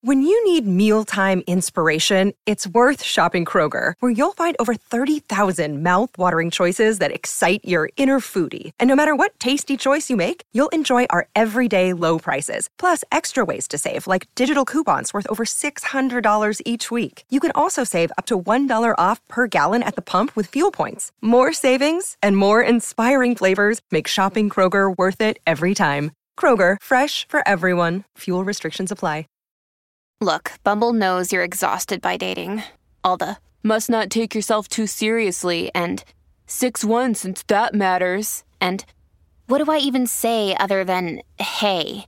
When you need mealtime inspiration, it's worth shopping Kroger, where you'll find over 30,000 mouth-watering choices that excite your inner foodie. And no matter what tasty choice you make, you'll enjoy our everyday low prices, plus extra ways to save, like digital coupons worth over $600 each week. You can also save up to $1 off per gallon at the pump with fuel points. More savings and more inspiring flavors make shopping Kroger worth it every time. Kroger, fresh for everyone. Fuel restrictions apply. Look, Bumble knows you're exhausted by dating. All the, must not take yourself too seriously, and 6'1" since that matters, and what do I even say other than, hey?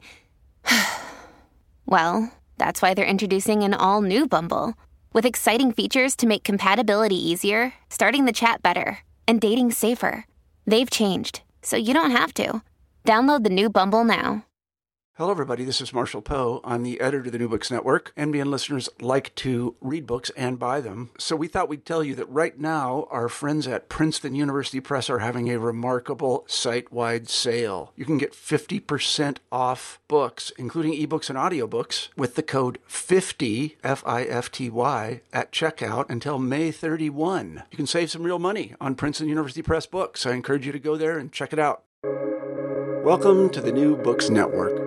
Well, that's why they're introducing an all-new Bumble, with exciting features to make compatibility easier, starting the chat better, and dating safer. They've changed, so you don't have to. Download the new Bumble now. Hello, everybody. This is Marshall Poe. I'm the editor of the New Books Network. NBN listeners like to read books and buy them. So we thought we'd tell you that right now, our friends at Princeton University Press are having a remarkable site-wide sale. You can get 50% off books, including ebooks and audiobooks, with the code 50, F-I-F-T-Y, at checkout until May 31. You can save some real money on Princeton University Press books. I encourage you to go there and check it out. Welcome to the New Books Network.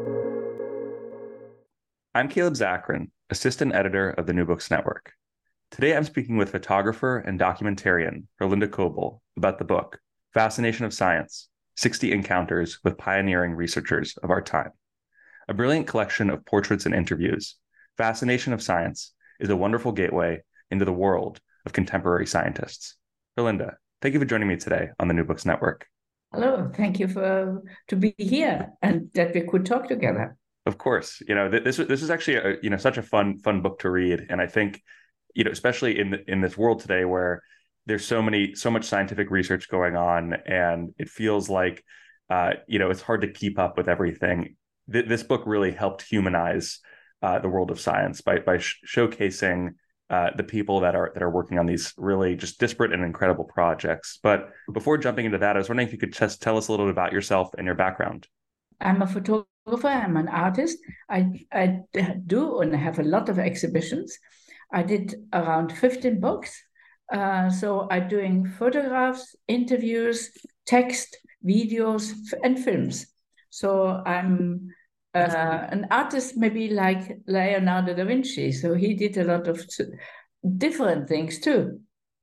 I'm Caleb Zachrin, assistant editor of the New Books Network. Today I'm speaking with photographer and documentarian Herlinda Coble about the book, Fascination of Science, 60 Encounters with Pioneering Researchers of Our Time. A brilliant collection of portraits and interviews, Fascination of Science is a wonderful gateway into the world of contemporary scientists. Herlinda, thank you for joining me today on the New Books Network. Hello, thank you to be here and that we could talk together. Of course, this is actually such a fun book to read, and I think especially in this world today where there's so much scientific research going on, and it feels like it's hard to keep up with everything. This book really helped humanize the world of science by showcasing the people that are working on these really just disparate and incredible projects. But before jumping into that, I was wondering if you could just tell us a little bit about yourself and your background. I'm a photographer. I'm an artist. I do and have a lot of exhibitions. I did around 15 books. So I'm doing photographs, interviews, text, videos, and films. So I'm an artist, maybe like Leonardo da Vinci. So he did a lot of different things too.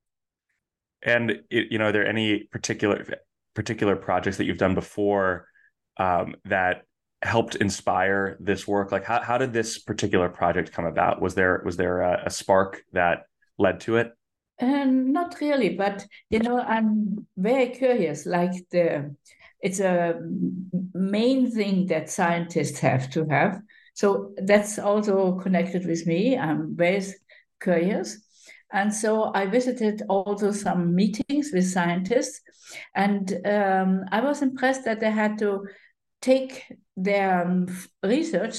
And are there any particular projects that you've done before that helped inspire this work? Like how did this particular project come about? Was there a spark that led to it? Not really, but I'm very curious. It's a main thing that scientists have to have. So that's also connected with me. I'm very curious. And so I visited also some meetings with scientists, and I was impressed that they had to take their research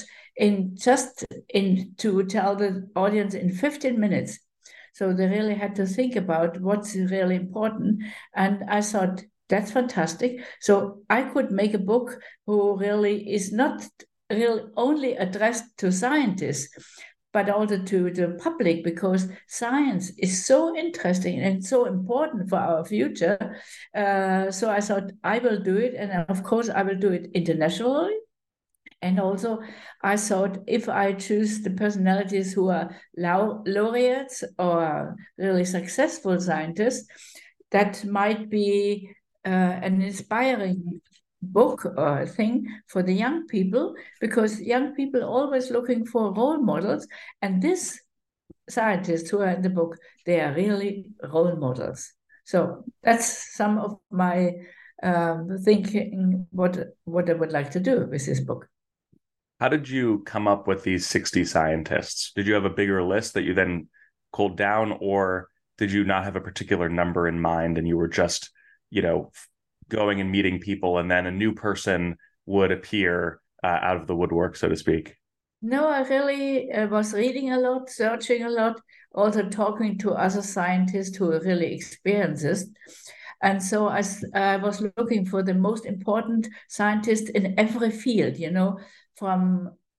to tell the audience in 15 minutes. So they really had to think about what's really important. And I thought, that's fantastic. So I could make a book who really is not really only addressed to scientists, but also to the public, because science is so interesting and so important for our future. So I thought I will do it. And of course, I will do it internationally. And also, I thought if I choose the personalities who are laureates or really successful scientists, that might be an inspiring book or thing for the young people, because young people are always looking for role models. And these scientists who are in the book, they are really role models. So that's some of my thinking, what I would like to do with this book. How did you come up with these 60 scientists? Did you have a bigger list that you then culled down, or did you not have a particular number in mind and you were just, going and meeting people and then a new person would appear out of the woodwork, so to speak? No, I really was reading a lot, searching a lot, also talking to other scientists who really experienced this. And so I was looking for the most important scientists in every field, from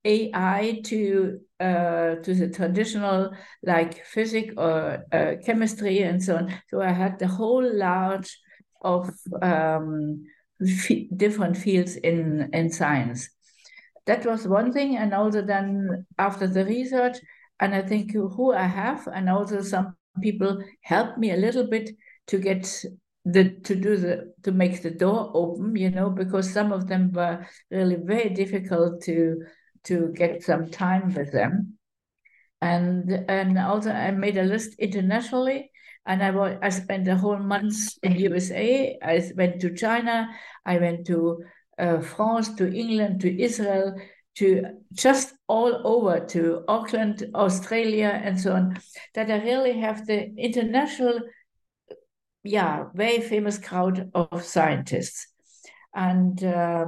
AI to the traditional like physics or chemistry and so on. So I had the whole large of different fields in science. That was one thing, and also then after the research, and I think who I have, and also some people helped me a little bit to get to make the door open, because some of them were really very difficult to get some time with them. And also I made a list internationally, and I spent a whole month in USA. I went to China, I went to France, to England, to Israel, to just all over, to Auckland, Australia, and so on, that I really have the international, very famous crowd of scientists. And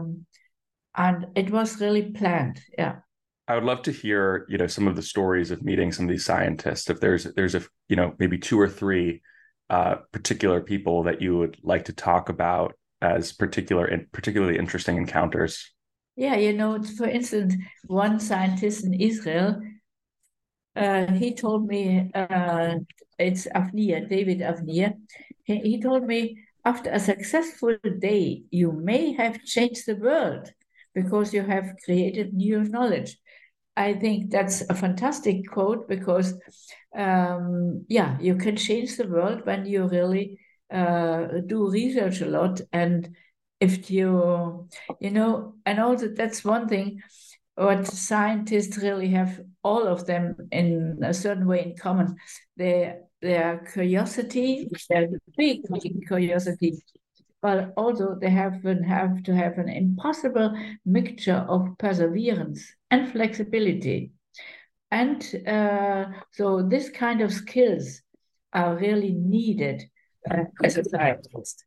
it was really planned, yeah. I would love to hear, some of the stories of meeting some of these scientists. If there's a, maybe two or three particular people that you would like to talk about as particularly interesting encounters. Yeah, for instance, one scientist in Israel, he told me, it's Avner, David Avner. He told me, after a successful day, you may have changed the world because you have created new knowledge. I think that's a fantastic quote because, you can change the world when you really do research a lot. And if you, and also that's one thing what scientists really have, all of them in a certain way in common. Their curiosity, their big curiosity, but also they have to have an impossible mixture of perseverance and flexibility. And so this kind of skills are really needed as a scientist.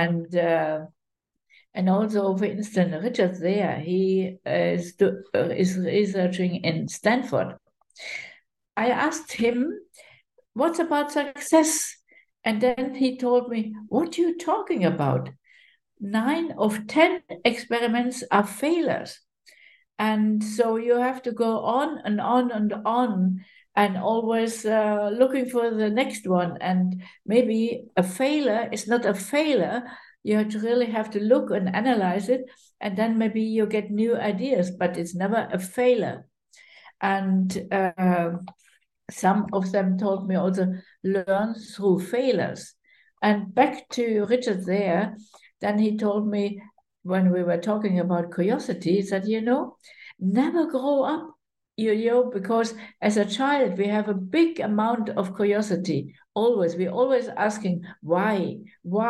And also, for instance, Richard Thaler, he is researching in Stanford. I asked him, what's about success? And then he told me, what are you talking about? 9 of 10 experiments are failures. And so you have to go on and on and on and always looking for the next one. And maybe a failure is not a failure. You really have to look and analyze it. And then maybe you get new ideas, but it's never a failure. And some of them told me also learn through failures. And back to Richard Thaler, then he told me when we were talking about curiosity that, never grow up, because as a child, we have a big amount of curiosity. We're always asking why?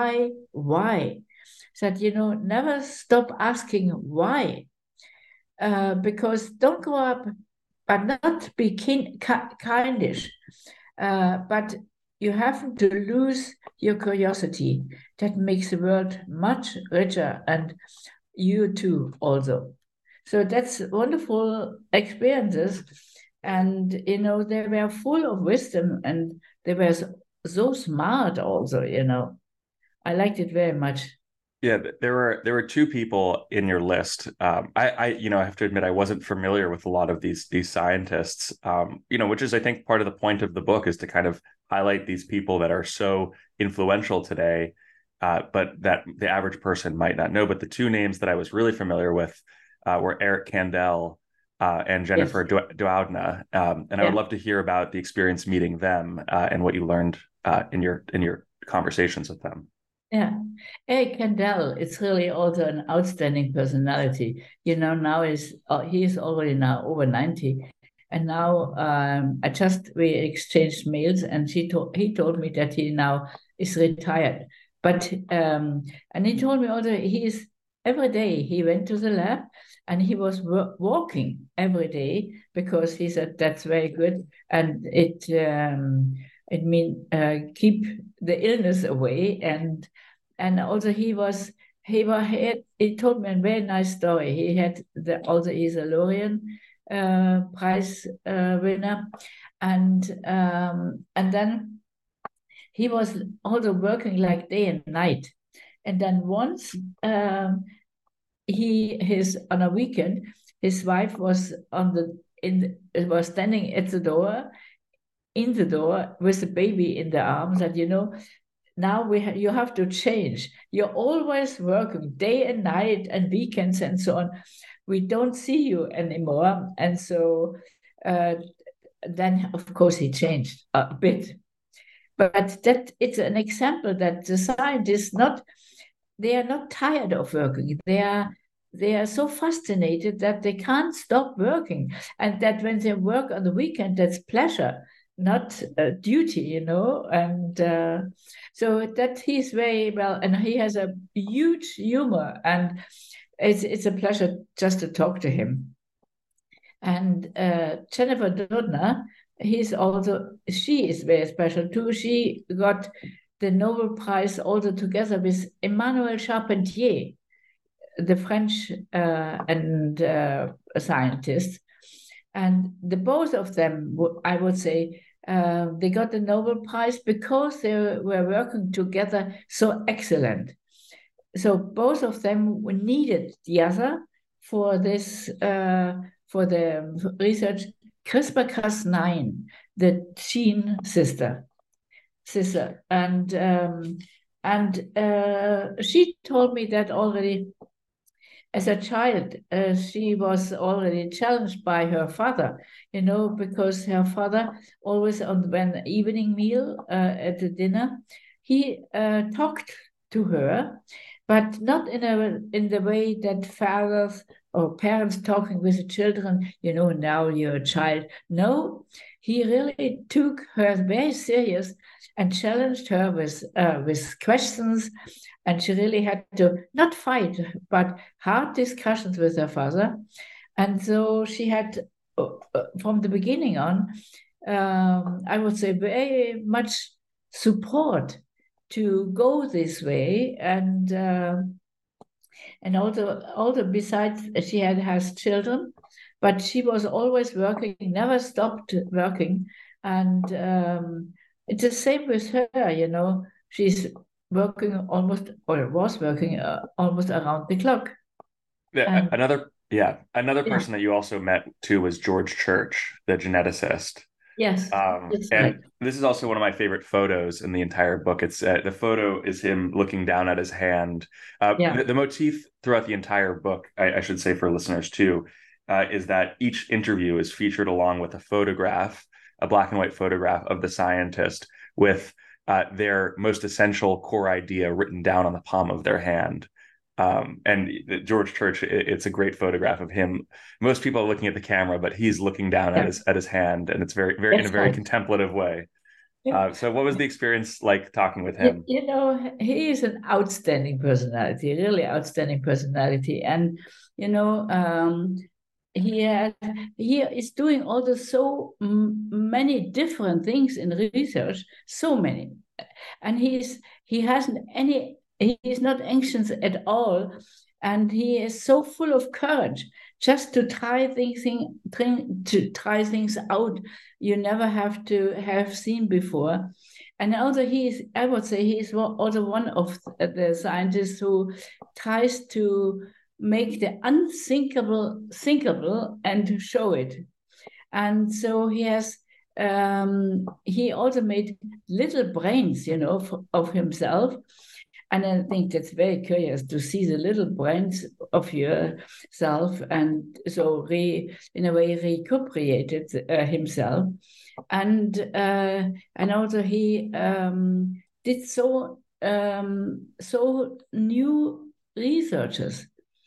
That, never stop asking why. Because don't grow up, but not be kindish. But you have to lose your curiosity. That makes the world much richer, and you too also. So that's wonderful experiences. And, they were full of wisdom, and they were so smart also, I liked it very much. Yeah, there were two people in your list. I have to admit I wasn't familiar with a lot of these scientists. Which is I think part of the point of the book is to kind of highlight these people that are so influential today, but that the average person might not know. But the two names that I was really familiar with were Eric Kandel and Jennifer Doudna, and I would love to hear about the experience meeting them and what you learned in your conversations with them. Yeah, Eric Kandel, it's really also an outstanding personality. Now he's already now over 90. And now we exchanged mails, and he told me that he now is retired. But and he told me also every day he went to the lab and he was walking every day because he said that's very good, and it means keep the illness away. And also he told me a very nice story. He had he's a Lorien Prize winner, and then he was also working like day and night. And then once on a weekend his wife was was standing at the door, in the door with the baby in the arms, and now you have to change. You're always working day and night and weekends and so on. We don't see you anymore. And so then, of course, he changed a bit. But that it's an example that the scientists they are not tired of working. They are so fascinated that they can't stop working. And that when they work on the weekend, that's pleasure, not duty, And so that he's very well, and he has a huge humor, and it's a pleasure just to talk to him. And Jennifer Doudna, she is very special too. She got the Nobel Prize also together with Emmanuel Charpentier, the French scientist. And the both of them, I would say, they got the Nobel Prize because they were working together so excellent. So both of them needed the other for this, for the research. CRISPR-Cas9, the gene sister, and she told me that already as a child. She was already challenged by her father, because her father always when evening meal at the dinner, he talked to her, but not in the way that fathers or parents talking with the children, now you're a child. No, he really took her very serious and challenged her with questions. And she really had to not fight, but hard discussions with her father. And so she had, from the beginning on, I would say, very much support to go this way. And also besides, she has children, but she was always working, never stopped working. And it's the same with her, she's working almost around the clock. Yeah, another person that you also met too was George Church, the geneticist. Yes, and right. This is also one of my favorite photos in the entire book. It's the photo is him looking down at his hand. The motif throughout the entire book, I should say for listeners too, is that each interview is featured along with a black and white photograph of the scientist with their most essential core idea written down on the palm of their hand. And George Church, it's a great photograph of him. Most people are looking at the camera, but he's looking down at his hand, and it's very in a very contemplative way. So what was the experience like talking with him? He is an outstanding personality, really outstanding personality. And, he is doing also so many different things in research, so many. And he hasn't any, he is not anxious at all. And he is so full of courage just to try things out you never have to have seen before. And also I would say he is also one of the scientists who tries to make the unthinkable thinkable and show it. And so he also made little brains, of himself. And I think that's very curious to see the little brains of yourself, and so in a way recuperated himself, and also he did so new researches,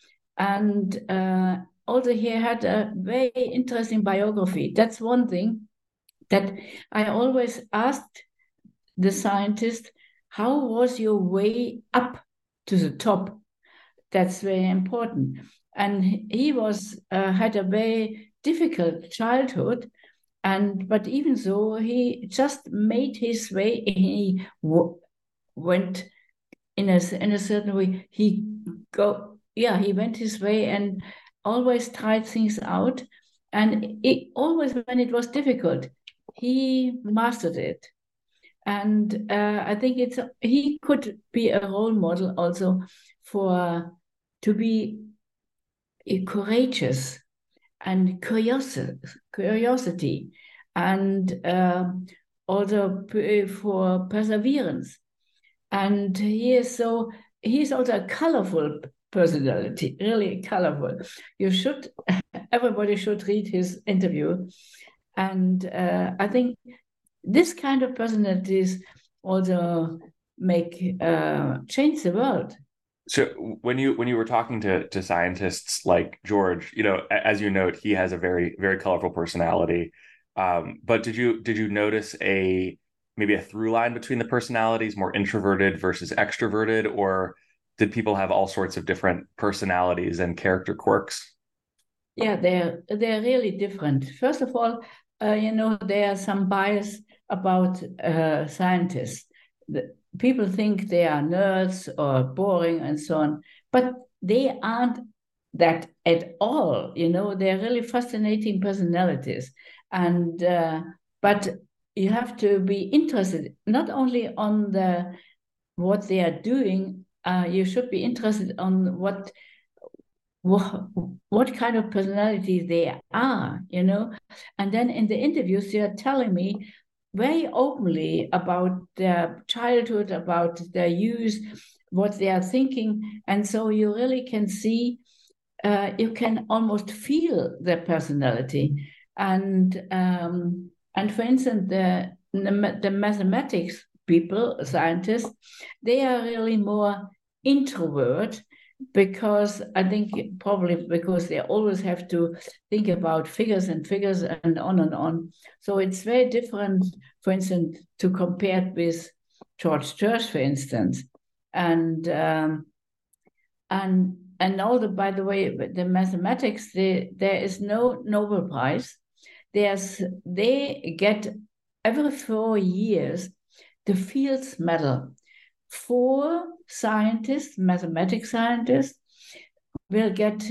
and also he had a very interesting biography. That's one thing that I always asked the scientist. How was your way up to the top? That's very important. And he had a very difficult childhood, but even so, he just made his way. He went in a certain way. He went his way and always tried things out. And always when it was difficult, he mastered it. And I think he could be a role model also to be courageous and curiosity, and also for perseverance. And he's also a colorful personality, really colorful. Everybody should read his interview. And I think this kind of personalities also change the world. So when you were talking to scientists like George, as you note, he has a very, very colorful personality. But did you notice maybe a through line between the personalities, more introverted versus extroverted, or did people have all sorts of different personalities and character quirks? Yeah, they're really different. First of all, there are some bias about scientists. People think they are nerds or boring and so on, but they aren't that at all. They're really fascinating personalities, and but you have to be interested not only on what they are doing. You should be interested on what kind of personality they are, and then in the interviews they are telling me very openly about their childhood, about their youth, what they are thinking, and so you really can see, you can almost feel their personality. And for instance, the mathematics people, scientists, they are really more introvert, because I think probably because they always have to think about figures and on and on. So it's very different, for instance, to compare it with George Church, for instance. And by the way, the mathematics, there is no Nobel Prize. They get every 4 years the Fields Medal. 4 scientists, mathematics scientists, will get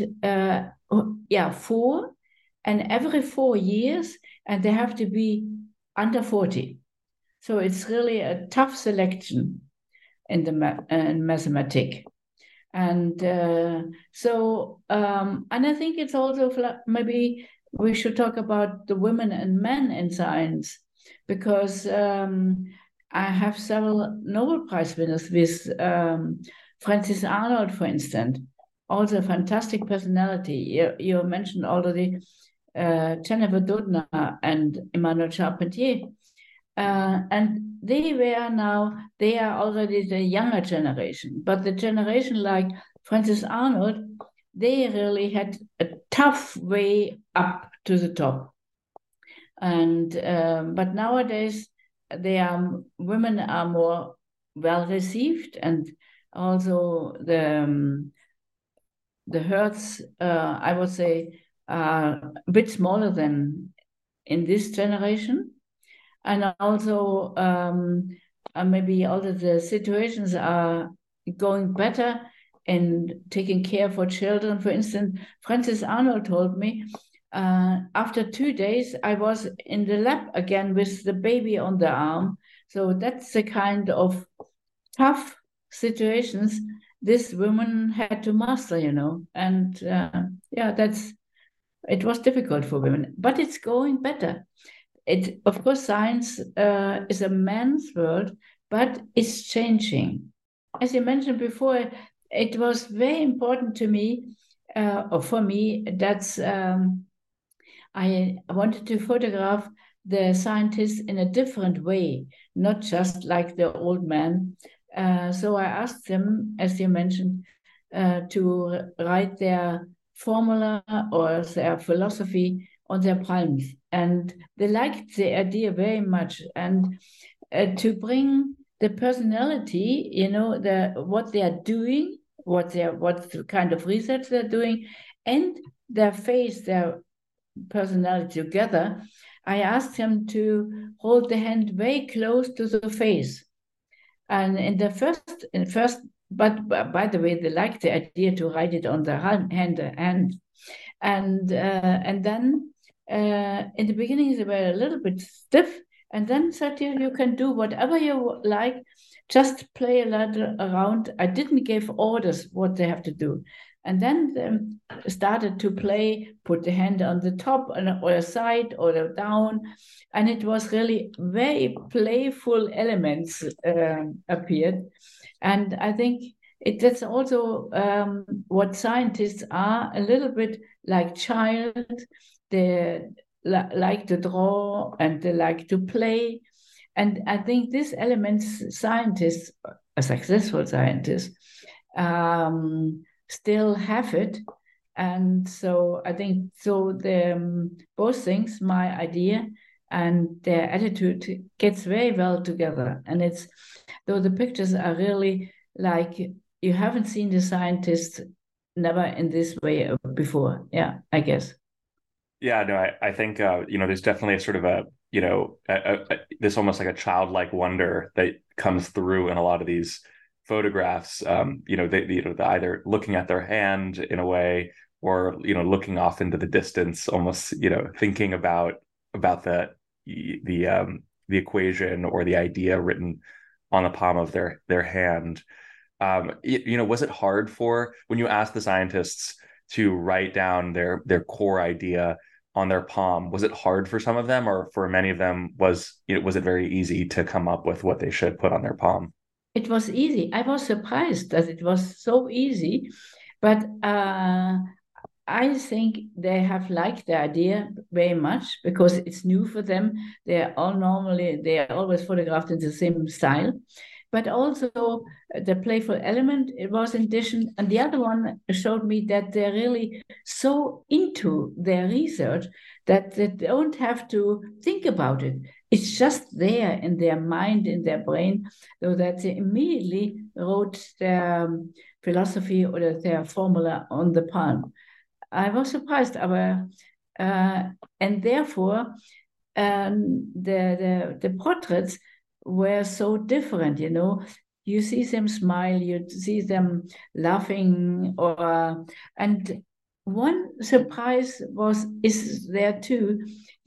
4, and every 4 years, and they have to be under 40. So it's really a tough selection in mathematics. And and I think it's also, maybe we should talk about the women and men in science, because I have several Nobel Prize winners with Frances Arnold, for instance, also a fantastic personality. You mentioned already Jennifer Doudna and Emmanuel Charpentier. And they are already the younger generation, but the generation like Frances Arnold, they really had a tough way up to the top. And but nowadays, women are more well received, and also the Hertz, I would say, are a bit smaller than in this generation. And also maybe all of the situations are going better in taking care for children. For instance, Frances Arnold told me, after 2 days, I was in the lab again with the baby on the arm. So that's the kind of tough situations this woman had to master, And it was difficult for women, but it's going better. Of course, science is a man's world, but it's changing. As you mentioned before, it was very important to me, or for me, that's I wanted to photograph the scientists in a different way, not just like the old man. So I asked them, as you mentioned, to write their formula or their philosophy on their palms. And they liked the idea very much. And to bring the personality, what they are doing, what kind of research they're doing, and their face, their personality together, I asked him to hold the hand very close to the face. And but by the way, they liked the idea to write it on the hand. And then in the beginning, they were a little bit stiff, and then said, you can do whatever you like, just play a little around. I didn't give orders what they have to do. and then started to play, put the hand on the top or a side or down, and it was really very playful elements appeared. And I think that's also what scientists are, a little bit like child. They like to draw and they like to play. And I think these elements, scientists, successful scientists, still have it. And so I think both things, my idea and their attitude, gets very well together. And though the pictures are really like you haven't seen the scientists never in this way before. Yeah, I guess. Yeah, no, I think there's definitely a sort of this almost like a childlike wonder that comes through in a lot of these photographs. They either looking at their hand in a way, or looking off into the distance, almost thinking about the equation or the idea written on the palm of their hand. Was it hard for when you asked the scientists to write down their core idea on their palm? Was it hard for some of them, or for many of them was it very easy to come up with what they should put on their palm? It was easy. I was surprised that it was so easy, but I think they have liked the idea very much because it's new for them. They are always photographed in the same style. But also the playful element, it was in addition. And the other one showed me that they're really so into their research that they don't have to think about it. It's just there in their mind, in their brain, so that they immediately wrote their philosophy or their formula on the palm. I was surprised, and therefore the portraits were so different. You see them smile, you see them laughing, and one surprise is there too,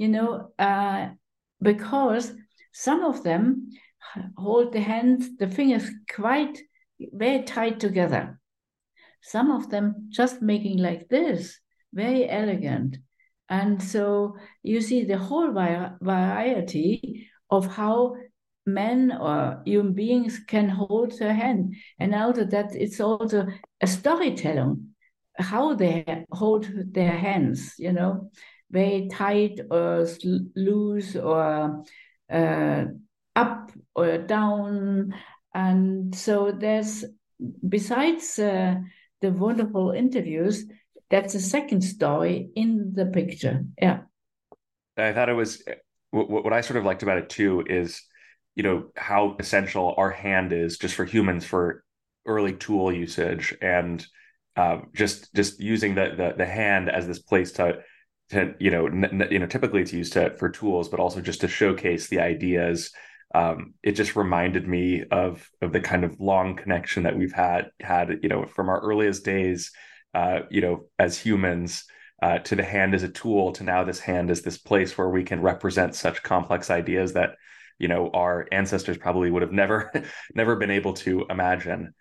because some of them hold the fingers quite very tight together. Some of them just making like this, very elegant. And so you see the whole variety of how men or human beings can hold their hand. And also that it's also a storytelling, how they hold their hands, very tight or loose or up or down. And so there's, besides the wonderful interviews, that's a second story in the picture. Yeah. I thought it was what I sort of liked about it too is, how essential our hand is just for humans for early tool usage, and just using the hand as this place to typically it's used for tools, but also just to showcase the ideas. It just reminded me of the kind of long connection that we've had from our earliest days, as humans, to the hand as a tool, to now this hand is this place where we can represent such complex ideas that our ancestors probably would have never been able to imagine.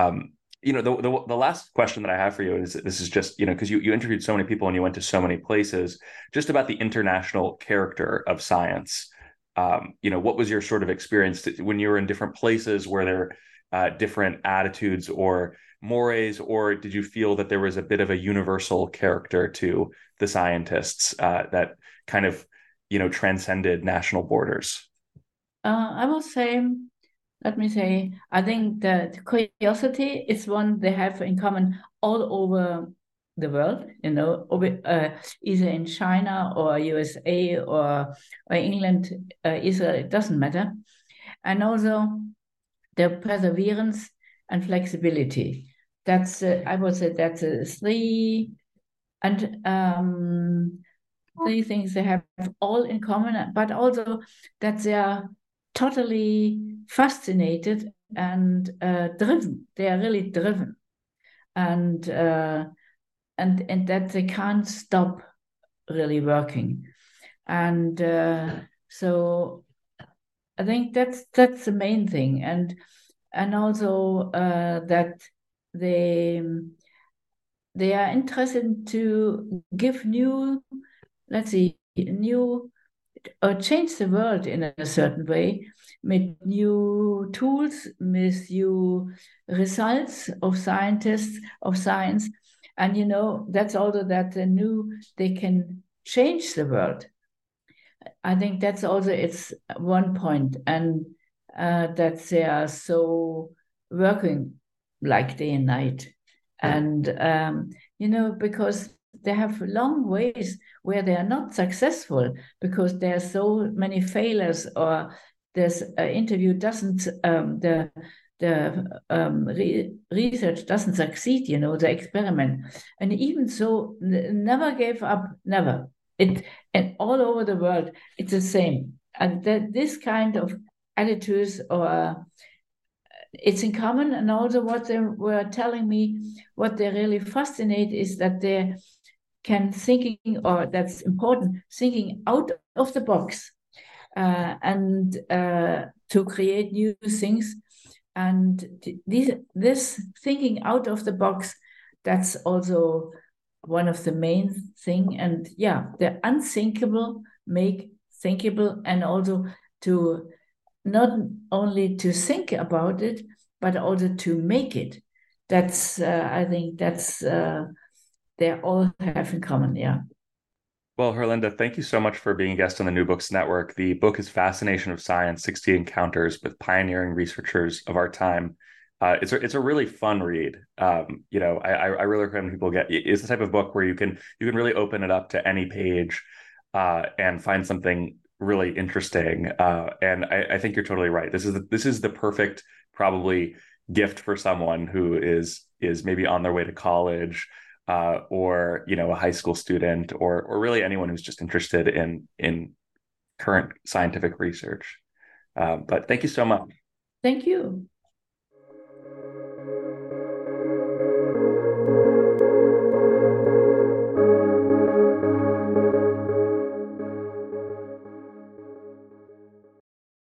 The last question that I have for you is, this is just because you interviewed so many people and you went to so many places, just about the international character of science. What was your sort of experience when you were in different places? Were there different attitudes or mores, or did you feel that there was a bit of a universal character to the scientists that kind of transcended national borders? I will say, let me say, I think that curiosity is one they have in common all over the world, either in China or USA or England, Israel, it doesn't matter. And also the perseverance and flexibility. That's, I would say, that's three things they have all in common, but also that they are totally fascinated and driven. They are really driven, and that they can't stop really working. And so I think that's the main thing, and also that they they are interested to give new, let's see, new, or change the world in a certain way with new tools, with new results of scientists, of science. And, that's also that they can change the world. I think that's also it's one point, and that they are so working like day and night, and because they have long ways where they are not successful because there are so many failures, or this interview doesn't research doesn't succeed, the experiment, and even so never gave up, never. And all over the world, it's the same. And that this kind of attitudes, or it's in common. And also what they were telling me, what they really fascinate is that they can thinking, or that's important, thinking out of the box, and to create new things. And this thinking out of the box, that's also one of the main thing. And yeah, the unthinkable make thinkable, and also to not only to think about it, but also to make it. That's I think that's they all have in common. Yeah. Well, Herlinda, thank you so much for being a guest on the New Books Network. The book is Fascination of Science: 60 Encounters with Pioneering Researchers of Our Time. It's a really fun read. I really recommend people get. It's the type of book where you can really open it up to any page and find something really interesting. And I think you're totally right. This is the perfect probably gift for someone who is maybe on their way to college, or a high school student, or really anyone who's just interested in current scientific research. But thank you so much. Thank you.